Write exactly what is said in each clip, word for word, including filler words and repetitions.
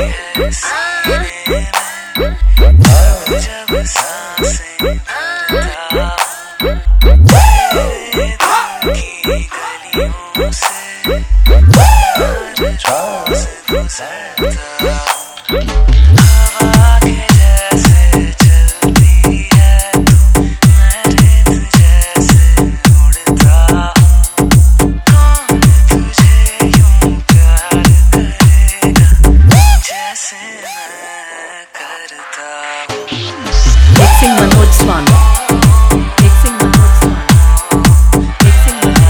है सीने में, जब जब सांसें भरता तेरे दिल की गलियों से हर रोज गुजरता। हवा के जैसे चलती है तू, मैं रेत जैसे उड़ता हूँ। कौन तुझे यूं प्यार करेगा जैसे मैं करता हूँ। Mixing Manoj Swami. Mixing Manoj Swami. Mixing Manoj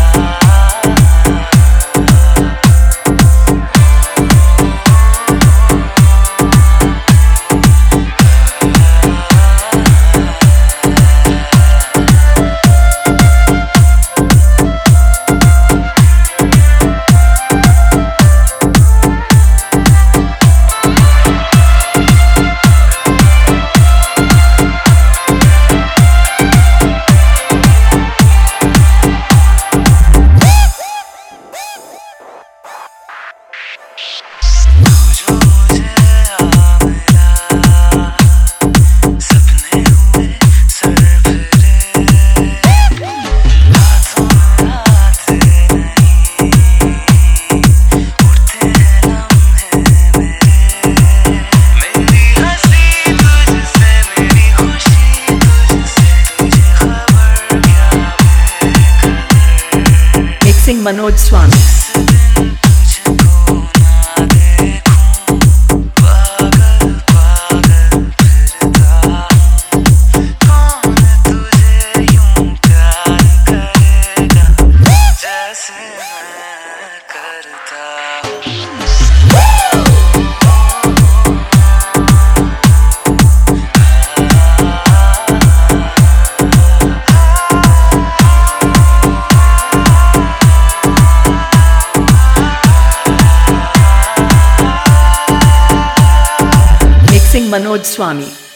Mixing Manoj Swami. तुझको ना देखूं, पागल पागल फिरता हूँ। कौन तुझे यूं प्यार करेगा जैसे मैं करता हूँ। Mixing Manoj Swami.